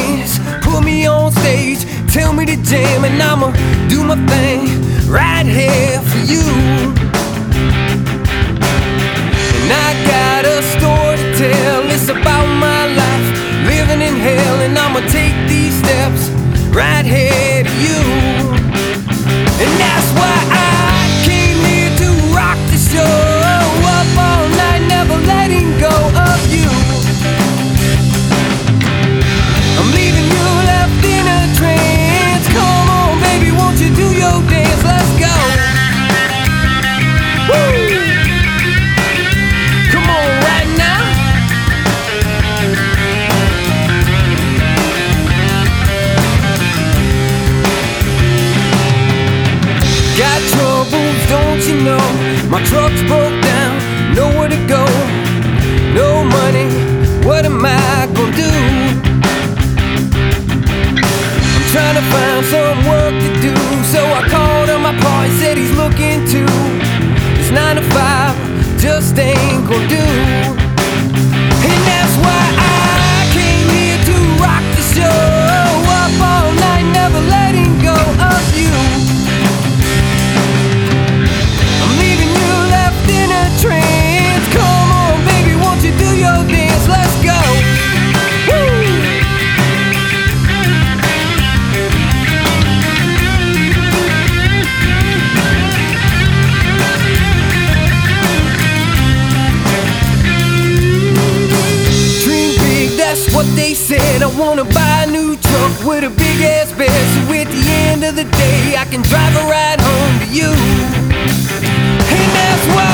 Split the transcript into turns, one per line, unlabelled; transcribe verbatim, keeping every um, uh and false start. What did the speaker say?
dance, put me on stage, tell me to jam, and I'ma do my thing right here for you. And I got a story to tell, it's about my life, living in hell, and I'ma take these steps right here to you. And that's why I came here to rock the show, up all night, never letting go of you. I'm leaving you left in a trance. Come on, baby, won't you do your dance? Let's go. Woo! Come on, right now. Got troubles, don't you know? My truck's broke down, nowhere to go. No money, what am I gonna do? Trying to find some work to do, so I called on my pa, he said he's looking too. This nine to five just ain't gonna do. And that's why I came here to rock the show, up all night, never letting go of you. I'm leaving you left in a trance. Come on, baby, won't you do your dance? Let's go. That's what they said. I wanna buy a new truck with a big ass bed, so at the end of the day I can drive a ride home to you. And that's why